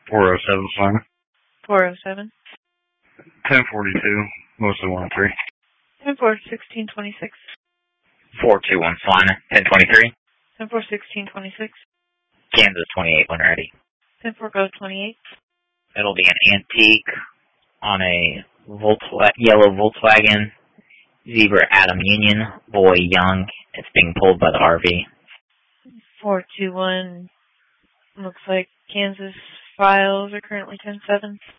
407 Slime. 407. 1042, mostly 1-3. 10-4-16-26. 421 Salina, 1023. 10-4-16-26. Kansas 28 when ready. 10-4-Go-28. It'll be an antique on a yellow Volkswagen Zebra Adam Union, boy young. It's being pulled by the RV. 421. Looks like Kansas files are currently 10-7.